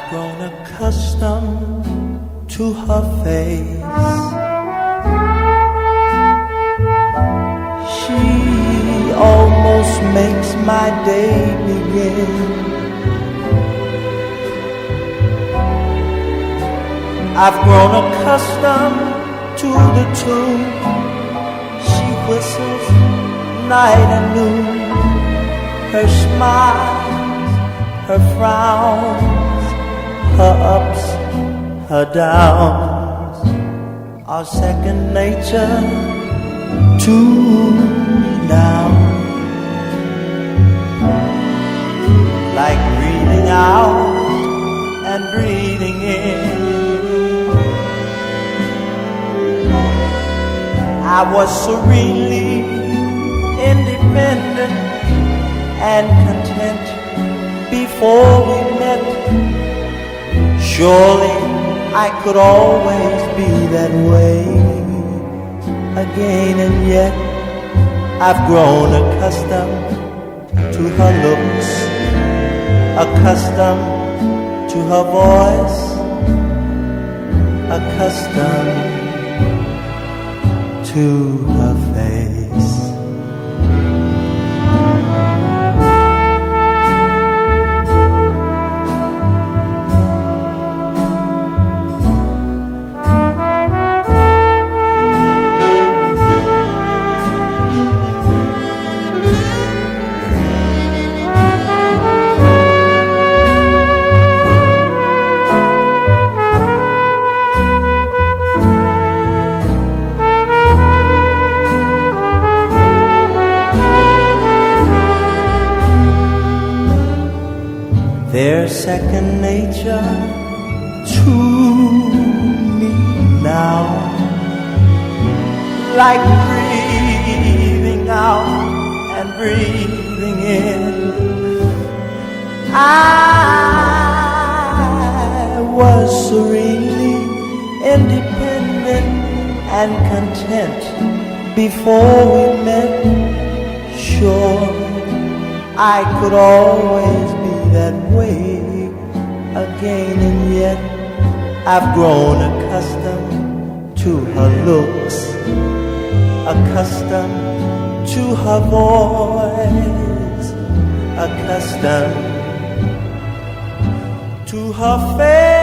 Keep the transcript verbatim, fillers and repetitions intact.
grown accustomed to her face. She almost makes my day begin. I've grown accustomed to the tune she whistles night and noon. Her smiles, her frowns, her ups, her downs are second nature to me now. Like breathing out and breathing in. I was serenely independent and content before we met. Surely I could always be that way again, and yet I've grown accustomed to her looks, accustomed to her voice, accustomed to her face. They're second nature to me now. Like breathing out and breathing in. I was serenely independent and content before we met. Sure, I could always be that way again, and yet I've grown accustomed to her looks, accustomed to her voice, accustomed to her face.